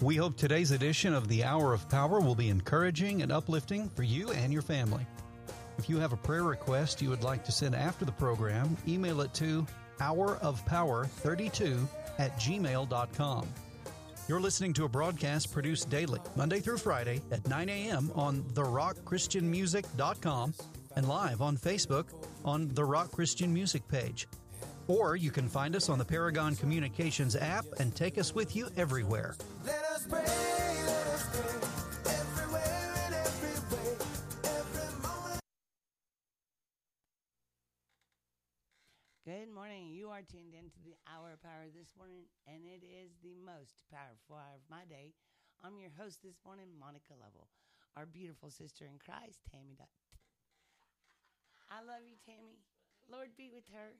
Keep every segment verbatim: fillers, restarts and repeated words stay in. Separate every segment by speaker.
Speaker 1: We hope today's edition of the Hour of Power will be encouraging and uplifting for you and your family. If you have a prayer request you would like to send after the program, email it to hour of power thirty-two at gmail dot com. You're listening to a broadcast produced daily, Monday through Friday at nine a.m. on the rock christian music dot com and live on Facebook on the Rock Christian Music page. Or you can find us on the Paragon Communications app and take us with you everywhere.
Speaker 2: Let us pray, let us pray, everywhere and every way, every moment.
Speaker 3: Good morning. You are tuned into the Hour of Power this morning, and it is the most powerful hour of my day. I'm your host this morning, Monica Lovell. Our beautiful sister in Christ, Tammy. Dot- I love you, Tammy. Lord be with her.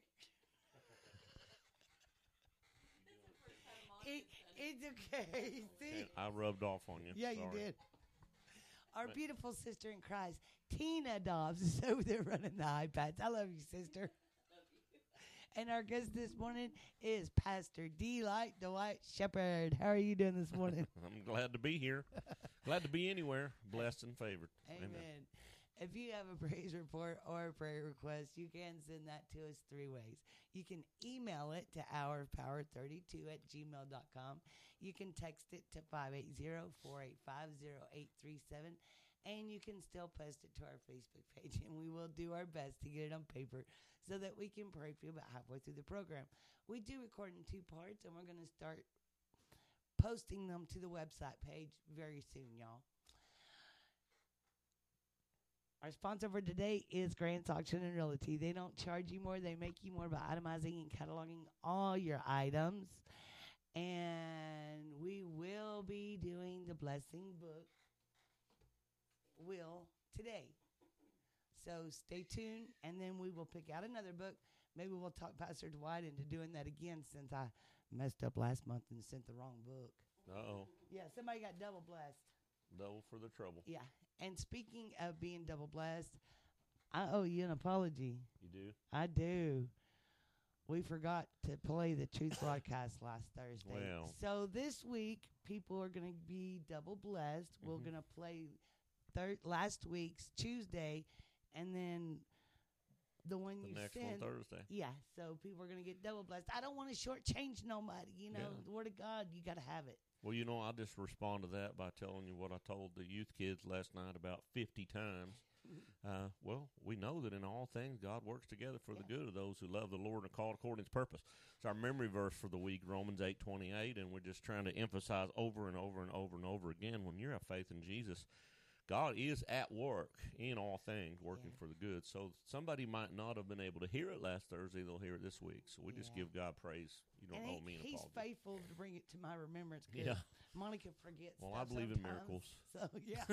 Speaker 3: It, it's okay. See?
Speaker 4: I rubbed off on you.
Speaker 3: Yeah,
Speaker 4: Sorry.
Speaker 3: you did. Our beautiful sister in Christ, Tina Dobbs, is over there running the iPads. I love you, sister. And our guest this morning is Pastor D. Light Dwight Shepherd. How are you doing this morning?
Speaker 4: I'm glad to be here. Glad to be anywhere. Blessed and favored.
Speaker 3: Amen. Amen. If you have a praise report or a prayer request, you can send that to us three ways. You can email it to hour of power thirty-two at gmail dot com. You can text it to five eight zero, four eight five, zero eight three seven. And you can still post it to our Facebook page. And we will do our best to get it on paper so that we can pray for you about halfway through the program. We do record in two parts, and we're going to start posting them to the website page very soon, y'all. Our sponsor for today is Grant's Auction and Realty. They don't charge you more. They make you more by itemizing and cataloging all your items. And we will be doing the Blessing Book will today. So stay tuned, and then we will pick out another book. Maybe we'll talk Pastor Dwight into doing that again since I messed up last month and sent the wrong book.
Speaker 4: Uh-oh.
Speaker 3: Yeah, somebody got double blessed.
Speaker 4: Double for the trouble.
Speaker 3: Yeah. And speaking of being double blessed, I owe you an apology.
Speaker 4: You do?
Speaker 3: I do. We forgot to play the Truth broadcast last Thursday.
Speaker 4: Well.
Speaker 3: So this week, people are going to be double blessed. Mm-hmm. We're going to play thir- last week's Tuesday, and then the one
Speaker 4: the
Speaker 3: you
Speaker 4: next
Speaker 3: sent.
Speaker 4: one Thursday.
Speaker 3: Yeah, so people are going to get double blessed. I don't want to shortchange nobody. You know,
Speaker 4: Yeah.
Speaker 3: the Word of God, you got to have it.
Speaker 4: Well, you know, I'll just respond to that by telling you what I told the youth kids last night about fifty times. Uh, well, we know that in all things God works together for yeah. the good of those who love the Lord and are called according to His purpose. It's our memory verse for the week, Romans eight twenty-eight, and we're just trying to emphasize over and over and over and over again, when you have faith in Jesus, God is at work in all things, working yeah. for the good. So somebody might not have been able to hear it last Thursday. They'll hear it this week. So we yeah. just give God praise. You don't
Speaker 3: and
Speaker 4: owe
Speaker 3: he,
Speaker 4: me an
Speaker 3: he's
Speaker 4: apology.
Speaker 3: He's faithful to bring it to my remembrance.
Speaker 4: Yeah.
Speaker 3: Monica forgets
Speaker 4: Well,
Speaker 3: stuff
Speaker 4: I believe
Speaker 3: sometimes.
Speaker 4: in miracles.
Speaker 3: So, yeah.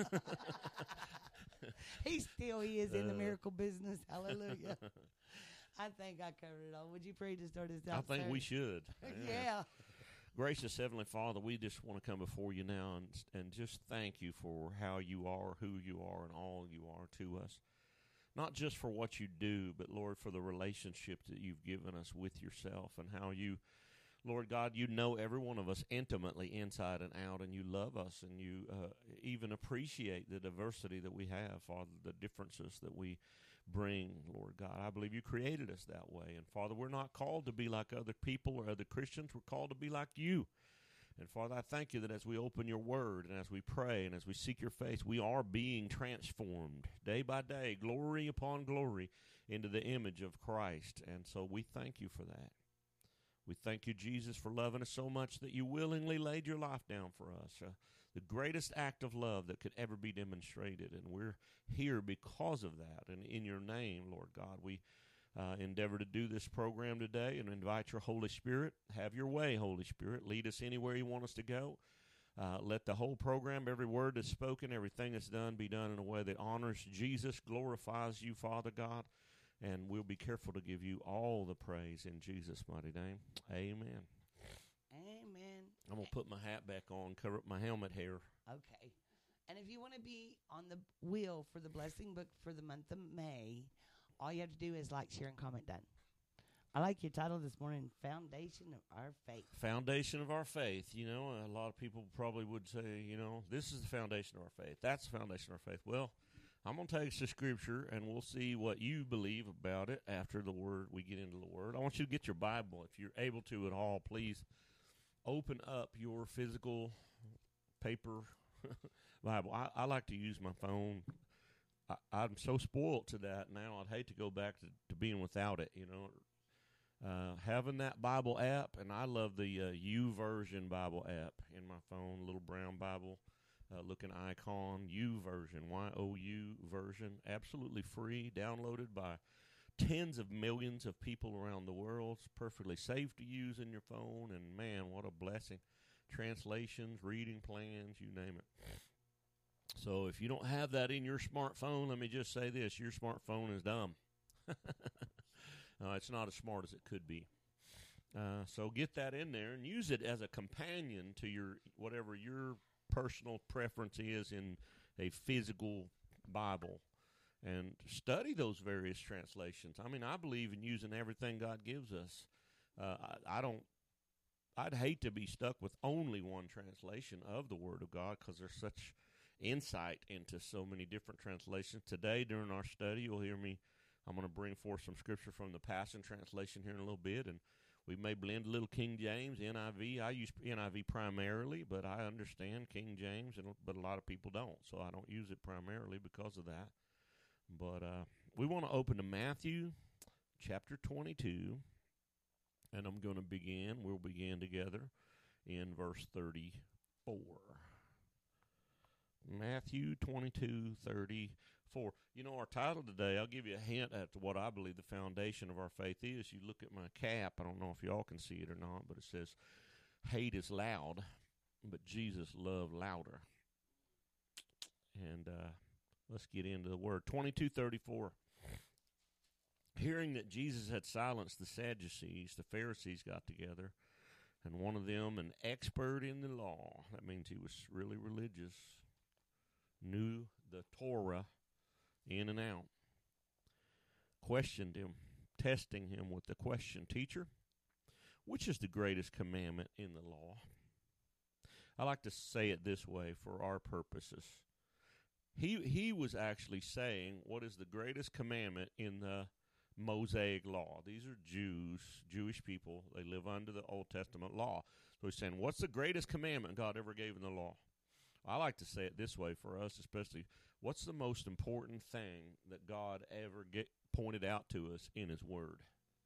Speaker 3: he still he is in the miracle business. Hallelujah. I think I covered it all. Would you pray to start us out?
Speaker 4: I think
Speaker 3: sir?
Speaker 4: we should.
Speaker 3: yeah.
Speaker 4: yeah. Gracious Heavenly Father, we just want to come before you now and and just thank you for how you are, who you are, and all you are to us. Not just for what you do, but, Lord, for the relationship that you've given us with yourself and how you, Lord God, you know every one of us intimately inside and out, and you love us, and you uh, even appreciate the diversity that we have, Father, the differences that we bring, Lord God. I believe you created us that way. And, Father, we're not called to be like other people or other Christians. We're called to be like you. And, Father, I thank you that as we open your word and as we pray and as we seek your face, we are being transformed day by day, glory upon glory, into the image of Christ. And so we thank you for that. We thank you, Jesus, for loving us so much that you willingly laid your life down for us. Uh, the greatest act of love that could ever be demonstrated. And we're here because of that. And in your name, Lord God, we uh, endeavor to do this program today and invite your Holy Spirit. Have your way, Holy Spirit. Lead us anywhere you want us to go. Uh, let the whole program, every word that's spoken, everything that's done, be done in a way that honors Jesus, glorifies you, Father God. And we'll be careful to give you all the praise in Jesus' mighty name. Amen.
Speaker 3: Amen.
Speaker 4: I'm going to put my hat back on, cover up my helmet hair.
Speaker 3: Okay. And if you want to be on the wheel for the Blessing Book for the month of May, all you have to do is like, share, and comment done. I like your title this morning, Foundation of Our Faith.
Speaker 4: Foundation of our faith. You know, a lot of people probably would say, you know, this is the foundation of our faith. That's the foundation of our faith. Well, I'm going to take us to Scripture, and we'll see what you believe about it after the Word. We get into the Word. I want you to get your Bible. If you're able to at all, please open up your physical paper Bible. I, I like to use my phone. I, I'm so spoiled to that now. I'd hate to go back to, to being without it, you know. Uh, having that Bible app, and I love the uh, YouVersion Bible app in my phone, little brown Bible uh, looking icon, YouVersion, Y O U version, absolutely free, downloaded by tens of millions of people around the world. It's perfectly safe to use in your phone, and man, what a blessing. Translations, reading plans, you name it. So if you don't have that in your smartphone, let me just say this, your smartphone is dumb. Uh, it's not as smart as it could be. Uh, so get that in there and use it as a companion to your whatever your personal preference is in a physical Bible. And study those various translations. I mean, I believe in using everything God gives us. Uh, I, I don't, I'd hate to be stuck with only one translation of the Word of God because there's such insight into so many different translations. Today, during our study, you'll hear me I'm going to bring forth some scripture from the Passion Translation here in a little bit, and we may blend a little King James, N I V. I use N I V primarily, but I understand King James, and but a lot of people don't, so I don't use it primarily because of that. But uh, we want to open to Matthew chapter twenty-two, and I'm going to begin. We'll begin together in verse thirty-four. Matthew twenty-two, thirty-four. You know, our title today, I'll give you a hint at what I believe the foundation of our faith is. You look at my cap, I don't know if y'all can see it or not, but it says, hate is loud, but Jesus loved louder. And uh, let's get into the word. twenty-two thirty-four. Hearing that Jesus had silenced the Sadducees, the Pharisees got together, and one of them, an expert in the law, that means he was really religious, knew the Torah in and out, questioned him, testing him with the question, Teacher, which is the greatest commandment in the law? I like to say it this way for our purposes. He he was actually saying what is the greatest commandment in the Mosaic law. These are Jews, Jewish people. They live under the Old Testament law. So he's saying, what's the greatest commandment God ever gave in the law? I like to say it this way for us, especially, what's the most important thing that God ever get pointed out to us in His Word?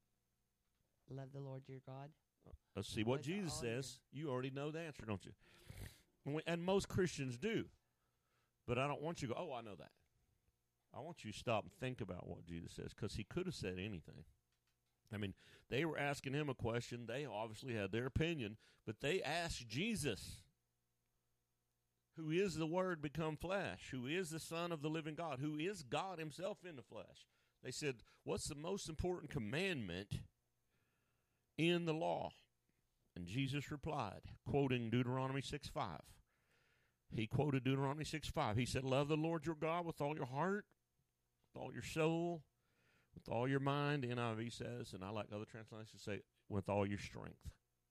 Speaker 3: Love the Lord your God.
Speaker 4: Let's see what
Speaker 3: With
Speaker 4: Jesus
Speaker 3: all
Speaker 4: says. You already know the answer, don't you? And, we, and most Christians do. But I don't want you to go, oh, I know that. I want you to stop and think about what Jesus says, because He could have said anything. I mean, they were asking Him a question. They obviously had their opinion, but they asked Jesus, who is the Word become flesh, who is the Son of the living God, who is God Himself in the flesh. They said, what's the most important commandment in the law? And Jesus replied, quoting Deuteronomy six five. He quoted Deuteronomy six five. He said, love the Lord your God with all your heart, with all your soul, with all your mind, N I V says, and I like other translations say, with all your strength.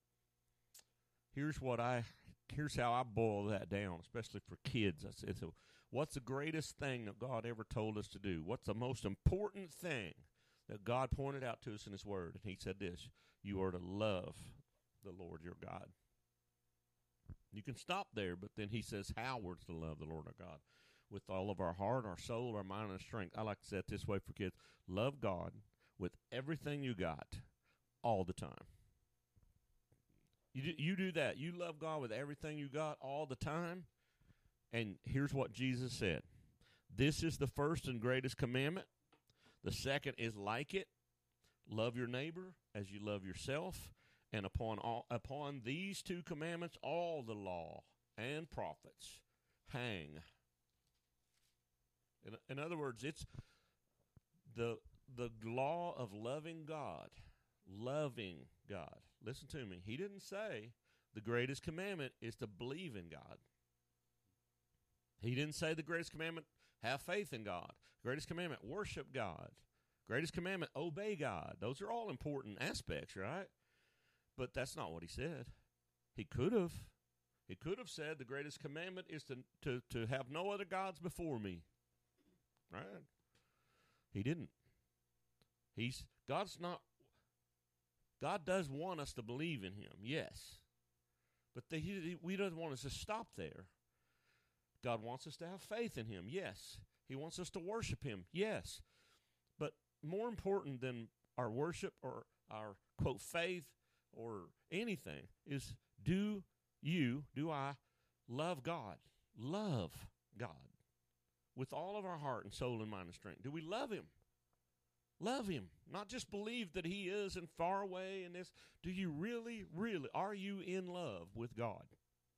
Speaker 4: Here's what I... Here's how I boil that down, especially for kids. I said, so what's the greatest thing that God ever told us to do? What's the most important thing that God pointed out to us in His Word? And He said this, you are to love the Lord your God. You can stop there, but then He says how we're to love the Lord our God. With all of our heart, our soul, our mind, and our strength. I like to say it this way for kids. Love God with everything you got all the time. You do, you do that. You love God with everything you got all the time. And here's what Jesus said. This is the first and greatest commandment. The second is like it. Love your neighbor as you love yourself. And upon all, upon these two commandments, all the law and prophets hang. In, in other words, it's the the law of loving God. Loving God. Listen to me. He didn't say the greatest commandment is to believe in God. He didn't say the greatest commandment, have faith in God. Greatest commandment, worship God. Greatest commandment, obey God. Those are all important aspects, right? But that's not what he said. He could have. He could have said the greatest commandment is to, to, to have no other gods before me. Right? He didn't. He's God's not God does want us to believe in him, yes. But the, he, he doesn't want us to stop there. God wants us to have faith in him, yes. He wants us to worship him, yes. But more important than our worship or our, quote, faith or anything is, do you, do I love God? Love God with all of our heart and soul and mind and strength. Do we love him? Love him. Not just believe that he is and far away and this. Do you really, really, are you in love with God?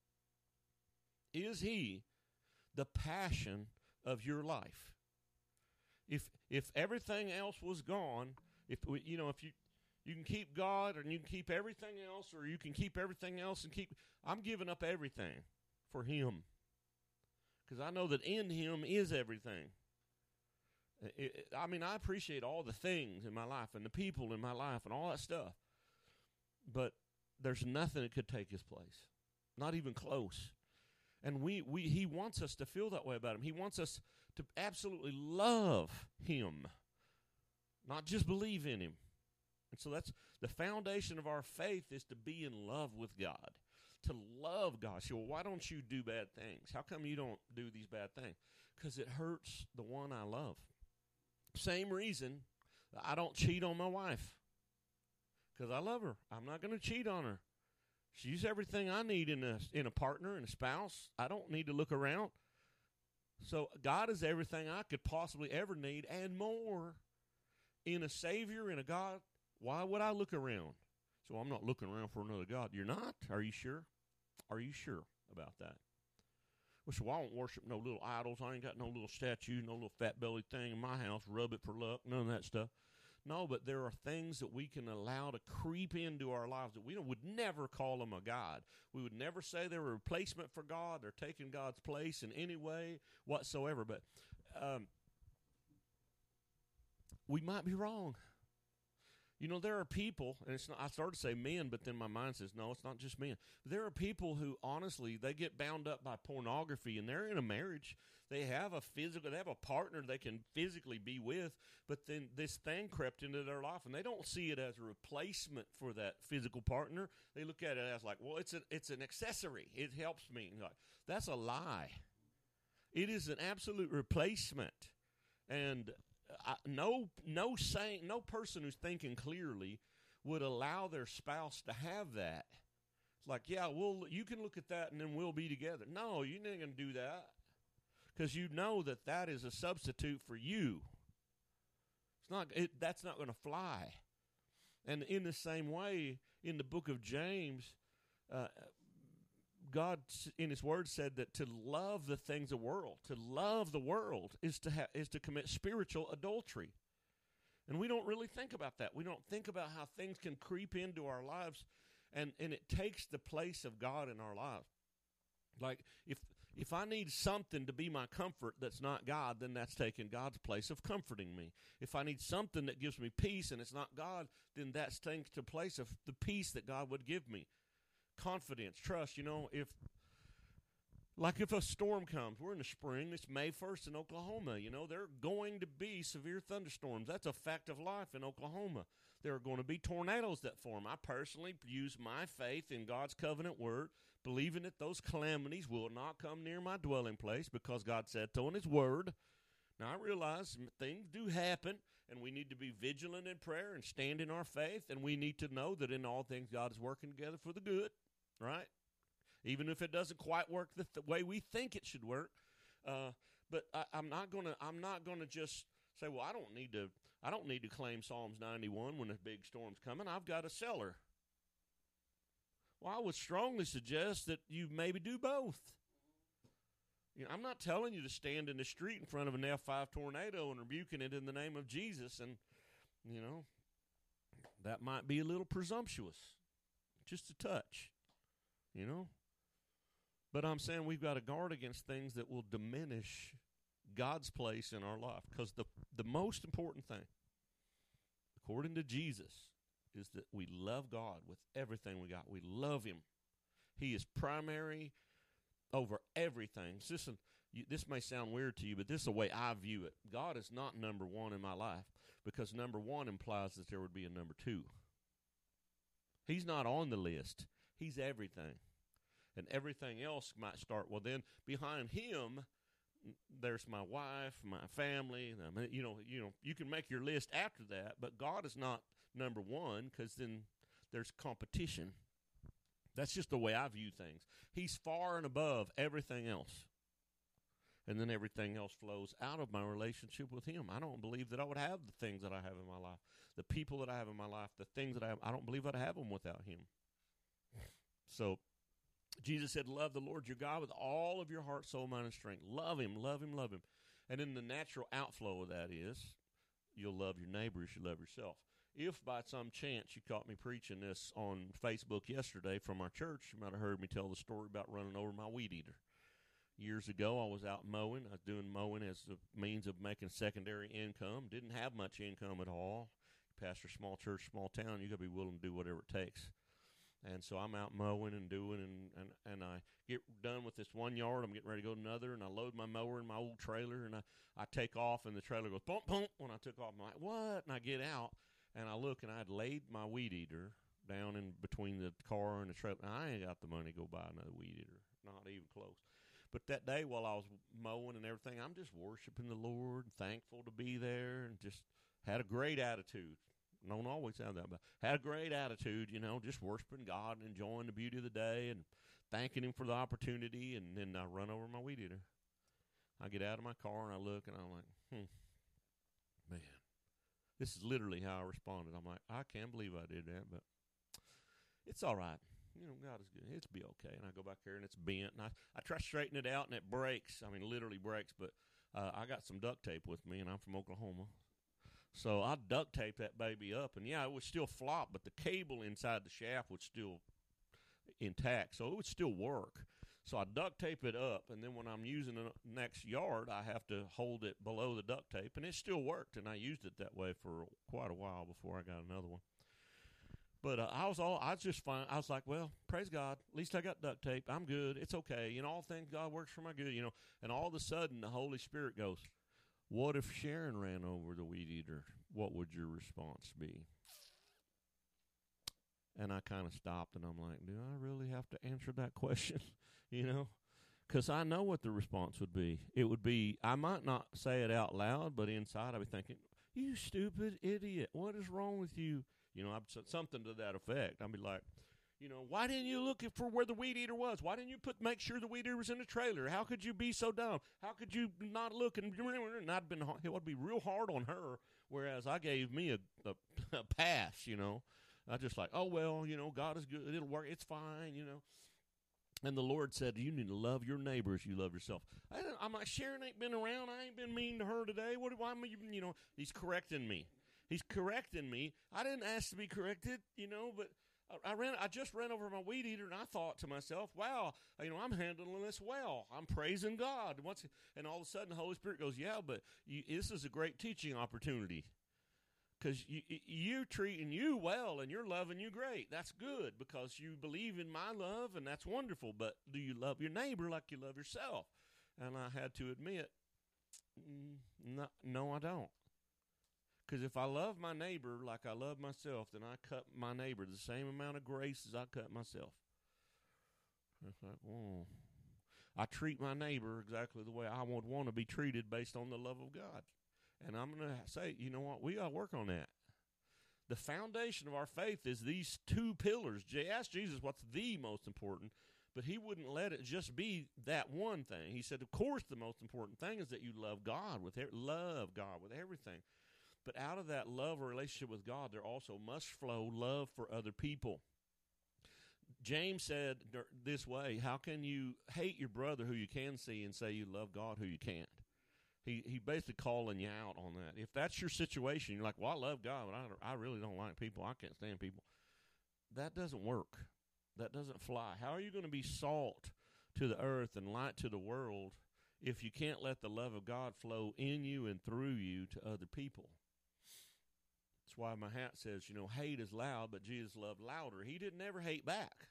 Speaker 4: Is he the passion of your life? If if everything else was gone, if you know, if you you can keep God and you can keep everything else, or you can keep everything else and keep, I'm giving up everything for him. Because I know that in him is everything. It, it, I mean, I appreciate all the things in my life and the people in my life and all that stuff. But there's nothing that could take his place. Not even close. And we, we he wants us to feel that way about him. He wants us to absolutely love him. Not just believe in him. And so that's the foundation of our faith, is to be in love with God. To love God. So, well, why don't you do bad things? How come you don't do these bad things? Because it hurts the one I love. Same reason I don't cheat on my wife. Because I love her. I'm not going to cheat on her. She's everything I need in a, in a partner and a spouse. I don't need to look around. So God is everything I could possibly ever need and more. In a Savior, in a God, why would I look around? So I'm not looking around for another God. You're not? Are you sure? Are you sure about that? Well, so I don't worship no little idols. I ain't got no little statue, no little fat belly thing in my house, rub it for luck, none of that stuff. No, but there are things that we can allow to creep into our lives that we would never call them a God. We would never say they're a replacement for God. They're taking God's place in any way whatsoever. But um, we might be wrong. You know, there are people, and it's not, I started to say men, but then my mind says, no, it's not just men. There are people who, honestly, they get bound up by pornography, and they're in a marriage. They have a physical, they have a partner they can physically be with, but then this thing crept into their life, and they don't see it as a replacement for that physical partner. They look at it as like, well, it's, a, it's an accessory. It helps me. Like, that's a lie. It is an absolute replacement. And I, no, no saying, no person who's thinking clearly would allow their spouse to have that. It's like, yeah, well, you can look at that and then we'll be together. No, you ain't gonna do that, because you know that that is a substitute for you. It's not. It, that's not going to fly. And in the same way, in the book of James, uh, God in his word said that to love the things of the world, to love the world is to ha- is to commit spiritual adultery. And we don't really think about that. We don't think about how things can creep into our lives, and, and it takes the place of God in our lives. Like if if I need something to be my comfort that's not God, then that's taking God's place of comforting me. If I need something that gives me peace and it's not God, then that's taking the place of the peace that God would give me. Confidence, trust, you know, if, like if a storm comes, we're in the spring, it's May first in Oklahoma, you know, there are going to be severe thunderstorms. That's a fact of life in Oklahoma. There are going to be tornadoes that form. I personally use my faith in God's covenant word, believing that those calamities will not come near my dwelling place because God said so in his word. Now, I realize things do happen, and we need to be vigilant in prayer and stand in our faith, and we need to know that in all things God is working together for the good. Right? Even if it doesn't quite work the, the way we think it should work. Uh, but I, I'm not gonna I'm not gonna just say, well, I don't need to I don't need to claim Psalms ninety-one when a big storm's coming. I've got a cellar. Well, I would strongly suggest that you maybe do both. You know, I'm not telling you to stand in the street in front of an F five tornado and rebuking it in the name of Jesus, and you know, that might be a little presumptuous. Just a touch. You know? But I'm saying we've got to guard against things that will diminish God's place in our life. Because the, the most important thing, according to Jesus, is that we love God with everything we got. We love him. He is primary over everything. Listen, you, this may sound weird to you, but this is the way I view it. God is not number one in my life, because number one implies that there would be a number two. He's not on the list. He's everything. And everything else might start, well, then behind him, there's my wife, my family. I mean, you know, you know, you can make your list after that, but God is not number one, because then there's competition. That's just the way I view things. He's far and above everything else. And then everything else flows out of my relationship with him. I don't believe that I would have the things that I have in my life, the people that I have in my life, the things that I have. I don't believe I'd have them without him. So Jesus said, love the Lord your God with all of your heart, soul, mind, and strength. Love him, love him, love him. And then the natural outflow of that is you'll love your neighbor as you love yourself. If by some chance you caught me preaching this on Facebook yesterday from our church, you might have heard me tell the story about running over my weed eater. Years ago, I was out mowing. I was doing mowing as a means of making secondary income. Didn't have much income at all. Pastor small church, small town, you got to be willing to do whatever it takes. And so I'm out mowing and doing, and, and, and I get done with this one yard. I'm getting ready to go to another, and I load my mower in my old trailer, and I, I take off, and the trailer goes, bump, bump. When I took off, I'm like, what? And I get out, and I look, and I had laid my weed eater down in between the car and the trailer. And I ain't got the money to go buy another weed eater, not even close. But that day while I was mowing and everything, I'm just worshiping the Lord, thankful to be there, and just had a great attitude. Don't always have that, but had a great attitude, you know, just worshiping God and enjoying the beauty of the day and thanking him for the opportunity. And then I run over my weed eater. I get out of my car and I look, and I'm like, hmm, man, this is literally how I responded. I'm like, I can't believe I did that, but it's all right. You know, God is good. It's be okay. And I go back there, and it's bent, and I, I try to straighten it out, and it breaks. I mean, literally breaks, but uh, I got some duct tape with me, and I'm from Oklahoma. So I duct taped that baby up, and, yeah, it would still flop, but the cable inside the shaft was still intact, so it would still work. So I duct tape it up, and then when I'm using the next yard, I have to hold it below the duct tape, and it still worked, and I used it that way for quite a while before I got another one. But uh, I was all I was just fine. I was like, well, praise God. At least I got duct tape. I'm good. It's okay. You know, all things God works for my good. You know, and all of a sudden the Holy Spirit goes, "What if Sharon ran over the weed eater? What would your response be?" And I kind of stopped, and I'm like, do I really have to answer that question? You know, because I know what the response would be. It would be, I might not say it out loud, but inside I'd be thinking, "You stupid idiot! What is wrong with you?" You know, I'd say something to that effect. I'd be like, you know, why didn't you look for where the weed eater was? Why didn't you put make sure the weed eater was in the trailer? How could you be so dumb? How could you not look? And, and I'd been, it would be real hard on her, whereas I gave me a, a, a pass, you know. I just like, oh, well, you know, God is good. It'll work. It's fine, you know. And the Lord said, you need to love your neighbor as you love yourself. I I'm like, Sharon ain't been around. I ain't been mean to her today. What? Why am I even, you know, he's correcting me. He's correcting me. I didn't ask to be corrected, you know, but I, I ran. I just ran over my weed eater, and I thought to myself, wow, you know, I'm handling this well. I'm praising God. Once, and all of a sudden, the Holy Spirit goes, yeah, but you, this is a great teaching opportunity because you, you're treating you well, and you're loving you great. That's good because you believe in my love, and that's wonderful. But do you love your neighbor like you love yourself? And I had to admit, no, no I don't. Because if I love my neighbor like I love myself, then I cut my neighbor the same amount of grace as I cut myself. It's like, whoa. I treat my neighbor exactly the way I would want to be treated based on the love of God. And I'm going to say, you know what? We got to work on that. The foundation of our faith is these two pillars. Ask Jesus what's the most important, but he wouldn't let it just be that one thing. He said, of course, the most important thing is that you love God with love God with everything. But out of that love or relationship with God, there also must flow love for other people. James said this way, how can you hate your brother who you can see and say you love God who you can't? He he basically calling you out on that. If that's your situation, you're like, well, I love God, but I, I really don't like people. I can't stand people. That doesn't work. That doesn't fly. How are you going to be salt to the earth and light to the world if you can't let the love of God flow in you and through you to other people? It's That's why my hat says, you know, hate is loud, but Jesus loved louder. He didn't ever hate back.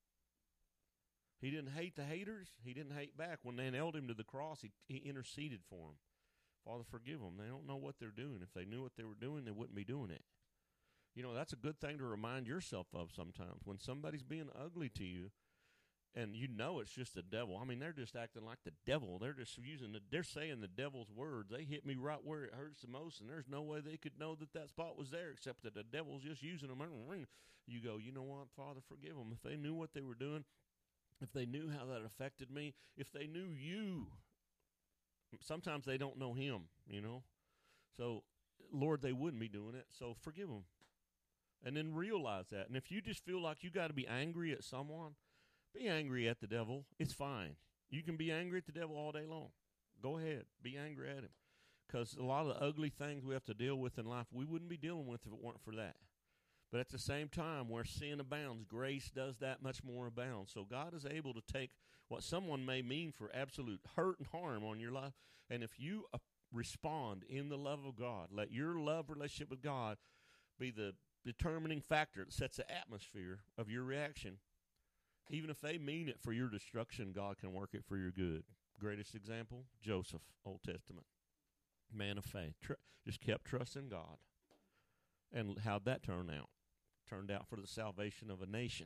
Speaker 4: He didn't hate the haters. He didn't hate back. When they nailed him to the cross, he, he interceded for them. Father, forgive them. They don't know what they're doing. If they knew what they were doing, they wouldn't be doing it. You know, that's a good thing to remind yourself of sometimes. When somebody's being ugly to you, and you know it's just the devil. I mean, they're just acting like the devil. They're just using the, they're saying the devil's words. They hit me right where it hurts the most, and there's no way they could know that that spot was there except that the devil's just using them. You go, you know what, Father, forgive them. If they knew what they were doing, if they knew how that affected me, if they knew you, sometimes they don't know him, you know. So, Lord, they wouldn't be doing it, so forgive them. And then realize that. And if you just feel like you got to be angry at someone, be angry at the devil. It's fine. You can be angry at the devil all day long. Go ahead. Be angry at him. Because a lot of the ugly things we have to deal with in life, we wouldn't be dealing with if it weren't for that. But at the same time, where sin abounds, grace does that much more abound. So God is able to take what someone may mean for absolute hurt and harm on your life, and if you uh, respond in the love of God, let your love relationship with God be the determining factor that sets the atmosphere of your reaction. Even if they mean it for your destruction, God can work it for your good. Greatest example, Joseph, Old Testament. Man of faith. Tr- just kept trusting God. And how'd that turn out? Turned out for the salvation of a nation.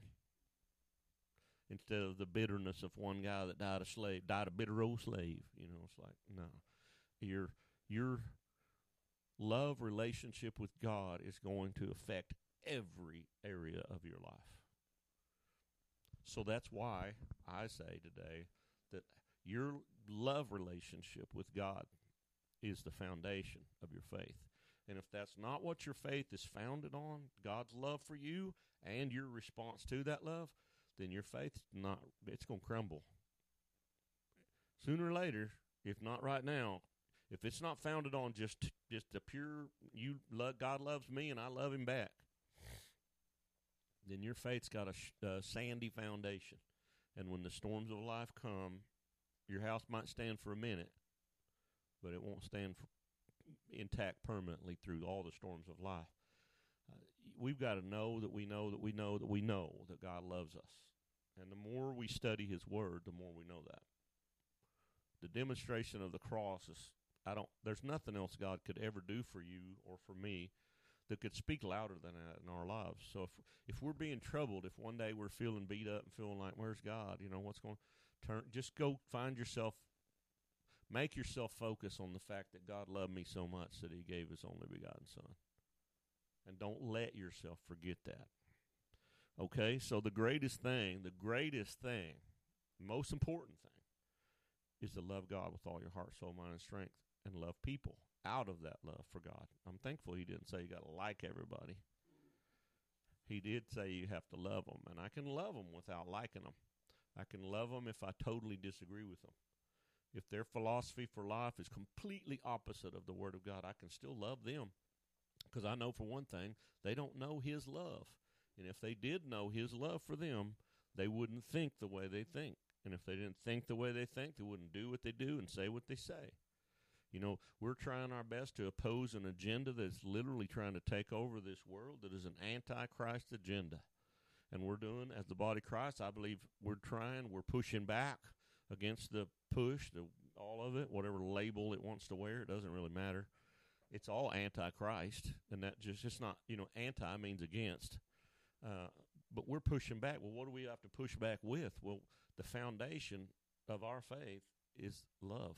Speaker 4: Instead of the bitterness of one guy that died a slave, died a bitter old slave. You know, it's like, no. Your, your love relationship with God is going to affect every area of your life. So that's why I say today that your love relationship with God is the foundation of your faith. And if that's not what your faith is founded on, God's love for you and your response to that love, then your faith's not, it's going to crumble. Sooner or later, if not right now, if it's not founded on just just the pure, you love, God loves me and I love him back, then your faith's got a sh- uh, sandy foundation. And when the storms of life come, your house might stand for a minute, but it won't stand for, intact permanently through all the storms of life. Uh, we've got to know that we know that we know that we know that God loves us. And the more we study his word, the more we know that. The demonstration of the cross is, I don't, there's nothing else God could ever do for you or for me that could speak louder than that in our lives. So if if we're being troubled, if one day we're feeling beat up and feeling like, where's God? You know, what's going to turn? Just go find yourself, make yourself focus on the fact that God loved me so much that he gave his only begotten son. And don't let yourself forget that. Okay, so the greatest thing, the greatest thing, most important thing, is to love God with all your heart, soul, mind, and strength, and love people out of that love for God. I'm thankful he didn't say you got to like everybody. He did say you have to love them, and I can love them without liking them. I can love them if I totally disagree with them. If their philosophy for life is completely opposite of the Word of God, I can still love them, because I know for one thing, they don't know his love. And if they did know his love for them, they wouldn't think the way they think. And if they didn't think the way they think, they wouldn't do what they do and say what they say. You know, we're trying our best to oppose an agenda that's literally trying to take over this world that is an anti-Christ agenda. And we're doing, as the body of Christ, I believe we're trying, we're pushing back against the push, the, all of it, whatever label it wants to wear, it doesn't really matter. It's all anti-Christ, and that just, it's not, you know, anti means against. Uh, but we're pushing back. Well, what do we have to push back with? Well, the foundation of our faith is love.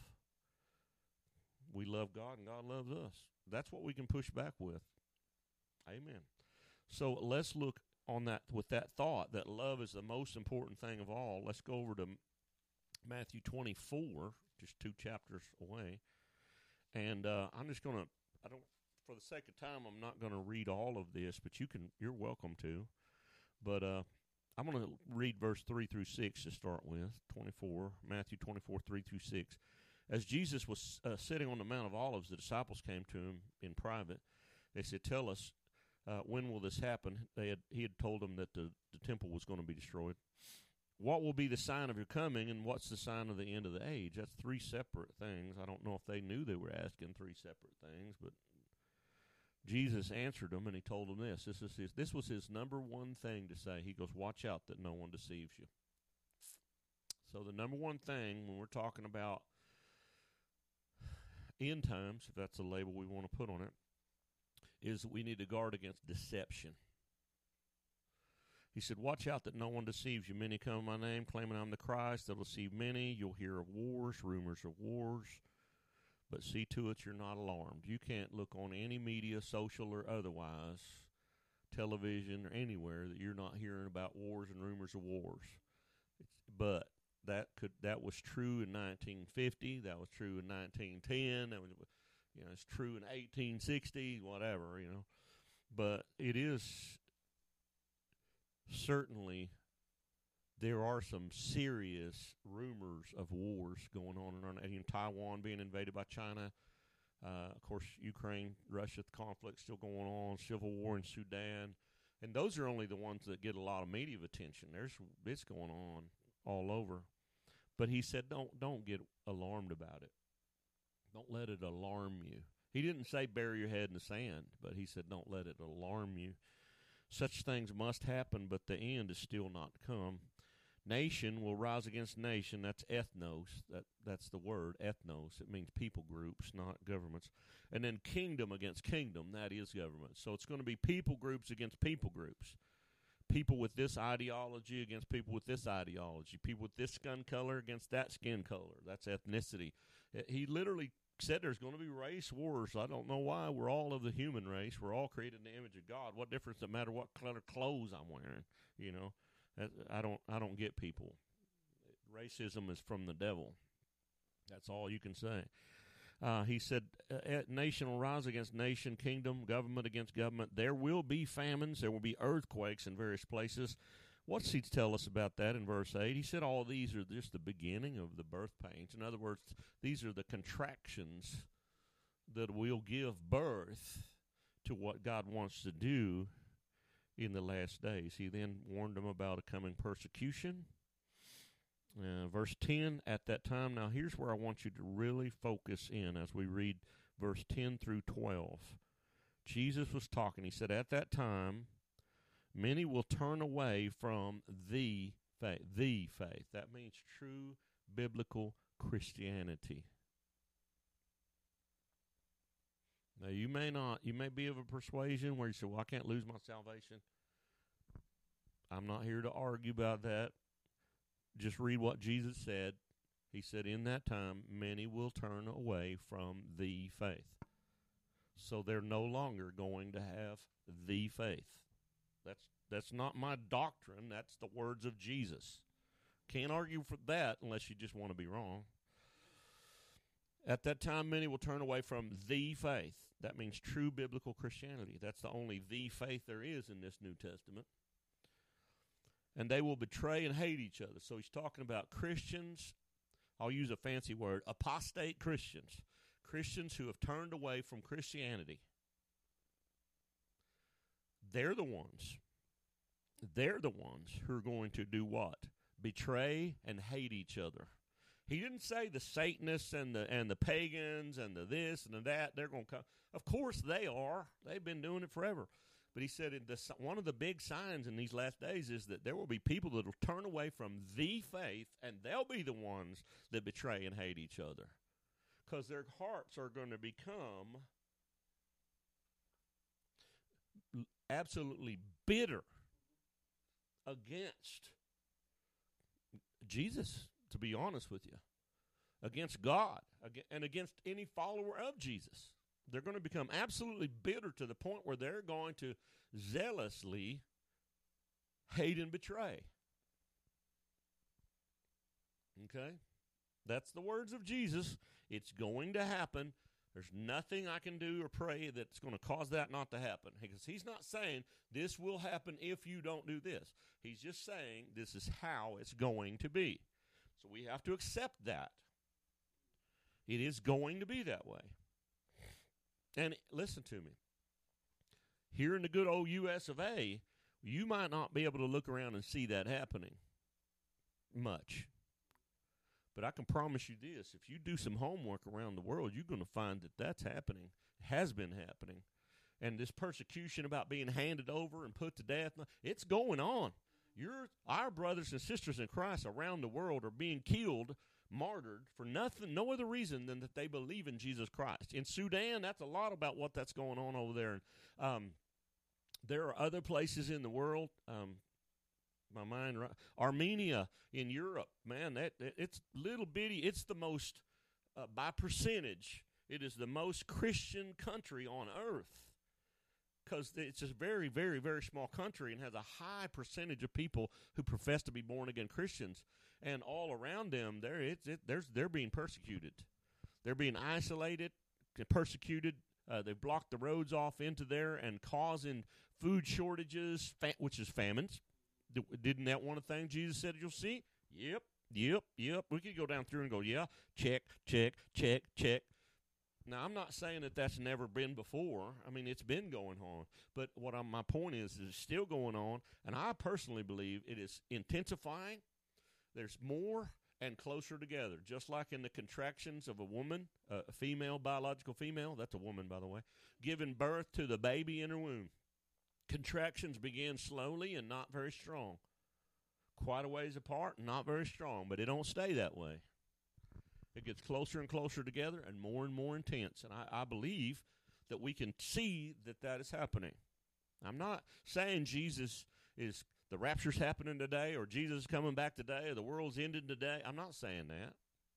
Speaker 4: We love God and God loves us. That's what we can push back with. Amen. So let's look on that with that thought that love is the most important thing of all. Let's go over to Matthew twenty-four, just two chapters away. And uh, I'm just going to, I don't, for the sake of time, I'm not going to read all of this, but you can, you're welcome to. But uh, I'm going to read verse three through six to start with, twenty-four, Matthew twenty-four, three through six. As Jesus was uh, sitting on the Mount of Olives, the disciples came to him in private. They said, tell us, uh, when will this happen? They had, he had told them that the, the temple was going to be destroyed. What will be the sign of your coming, and what's the sign of the end of the age? That's three separate things. I don't know if they knew they were asking three separate things, but Jesus answered them, and he told them this. This, is his, this was his number one thing to say. He goes, watch out that no one deceives you. So the number one thing when we're talking about end times, if that's the label we want to put on it, is that we need to guard against deception. He said, watch out that no one deceives you. Many come in my name, claiming I'm the Christ. They'll deceive many. You'll hear of wars, rumors of wars. But see to it you're not alarmed. You can't look on any media, social or otherwise, television or anywhere, that you're not hearing about wars and rumors of wars. It's, but that could that was true in nineteen fifty. That was true in nineteen ten. That was, you know, it's true in eighteen sixty, whatever, you know. But it is certainly, there are some serious rumors of wars going on around in Taiwan being invaded by China. Uh, of course, Ukraine, Russia, the conflict still going on, civil war in Sudan. And those are only the ones that get a lot of media attention. There's it's going on all over. But he said, don't don't get alarmed about it. Don't let it alarm you. He didn't say bury your head in the sand, but he said don't let it alarm you. Such things must happen, but the end is still not come. Nation will rise against nation. That's ethnos. That that's the word, ethnos. It means people groups, not governments. And then kingdom against kingdom. That is government. So it's going to be people groups against people groups. People with this ideology against people with this ideology. People with this skin color against that skin color. That's ethnicity. He literally said there's going to be race wars. I don't know why. We're all of the human race. We're all created in the image of God. What difference does it matter what color clothes I'm wearing? You know, I don't. I don't get people. Racism is from the devil. That's all you can say. Uh, he said, uh, nation will rise against nation, kingdom, government against government. There will be famines. There will be earthquakes in various places. What's he tell us about that in verse eight? He said all these are just the beginning of the birth pains. In other words, these are the contractions that will give birth to what God wants to do in the last days. He then warned them about a coming persecution. Uh, verse ten, at that time, now here's where I want you to really focus in as we read verse ten through twelve. Jesus was talking. He said, at that time, many will turn away from the faith. The faith. That means true biblical Christianity. Now, you may not, you may be of a persuasion where you say, well, I can't lose my salvation. I'm not here to argue about that. Just read what Jesus said. He said, in that time, many will turn away from the faith. So they're no longer going to have the faith. That's that's not my doctrine. That's the words of Jesus. Can't argue for that unless you just want to be wrong. At that time, many will turn away from the faith. That means true biblical Christianity. That's the only the faith there is in this New Testament. And they will betray and hate each other. So he's talking about Christians. I'll use a fancy word, apostate Christians. Christians who have turned away from Christianity. They're the ones. They're the ones who are going to do what? Betray and hate each other. He didn't say the Satanists and the and the pagans and the this and the that. They're going to come. Of course they are. They've been doing it forever. But he said the, one of the big signs in these last days is that there will be people that will turn away from the faith, and they'll be the ones that betray and hate each other. Because their hearts are going to become absolutely bitter against Jesus, to be honest with you, against God, and against any follower of Jesus. They're going to become absolutely bitter to the point where they're going to zealously hate and betray. Okay? That's the words of Jesus. It's going to happen. There's nothing I can do or pray that's going to cause that not to happen. Because he's not saying this will happen if you don't do this. He's just saying this is how it's going to be. So we have to accept that. It is going to be that way. And listen to me. Here in the good old U S of A, you might not be able to look around and see that happening much. But I can promise you this. If you do some homework around the world, you're going to find that that's happening, has been happening. and this persecution about being handed over and put to death, it's going on. Your, our brothers and sisters in Christ around the world are being killed, martyred for nothing, no other reason than that they believe in Jesus Christ. In Sudan, that's a lot about what that's going on over there. Um, there are other places in the world. Um, my mind, Armenia in Europe, man, that it's little bitty. It's the most, uh, by percentage, it is the most Christian country on earth. Because it's a very, very, very small country and has a high percentage of people who profess to be born-again Christians. And all around them, they're, it's, it, there's, they're being persecuted. They're being isolated, persecuted. Uh, they've blocked the roads off into there and causing food shortages, fa- which is famines. D- didn't that one of the things Jesus said you'll see? Yep, yep, yep. We could go down through and go, yeah, check, check, check, check. Now, I'm not saying that that's never been before. I mean, it's been going on. But what I'm, my point is, is it's still going on, and I personally believe it is intensifying. There's more and closer together, just like in the contractions of a woman, uh, a female, biological female, that's a woman, by the way, giving birth to the baby in her womb. Contractions begin slowly and not very strong. Quite a ways apart, not very strong, but it don't stay that way. It gets closer and closer together and more and more intense. And I, I believe that we can see that that is happening. I'm not saying Jesus is, the rapture's happening today, or Jesus is coming back today, or the world's ended today. I'm not saying that.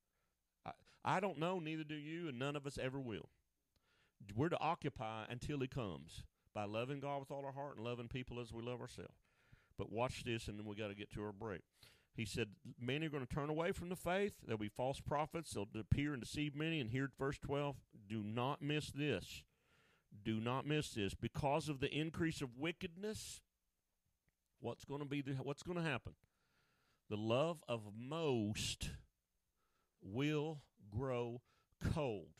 Speaker 4: I, I don't know, neither do you, and none of us ever will. We're to occupy until he comes by loving God with all our heart and loving people as we love ourselves. But watch this, and then we got to get to our break. He said, many are going to turn away from the faith. There'll be false prophets. They'll appear and deceive many. And here, verse twelve, do not miss this. Do not miss this. Because of the increase of wickedness, what's going to be the, what's going to happen? The love of most will grow cold.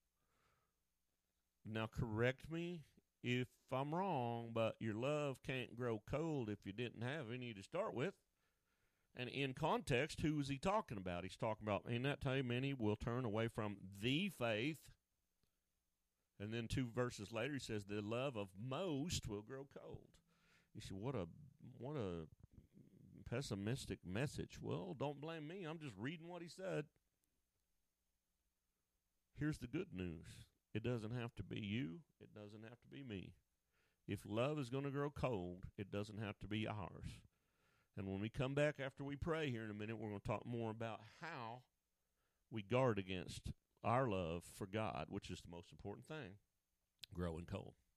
Speaker 4: Now, correct me if I'm wrong, but your love can't grow cold if you didn't have any to start with. And in context, who is he talking about? He's talking about, in that time, many will turn away from the faith. And then two verses later, he says, the love of most will grow cold. You see, what a what a pessimistic message. Well, don't blame me. I'm just reading what he said. Here's the good news. It doesn't have to be you. It doesn't have to be me. If love is going to grow cold, it doesn't have to be ours. And when we come back after we pray here in a minute, we're going to talk more about how we guard against our love for God, which is the most important thing, growing cold.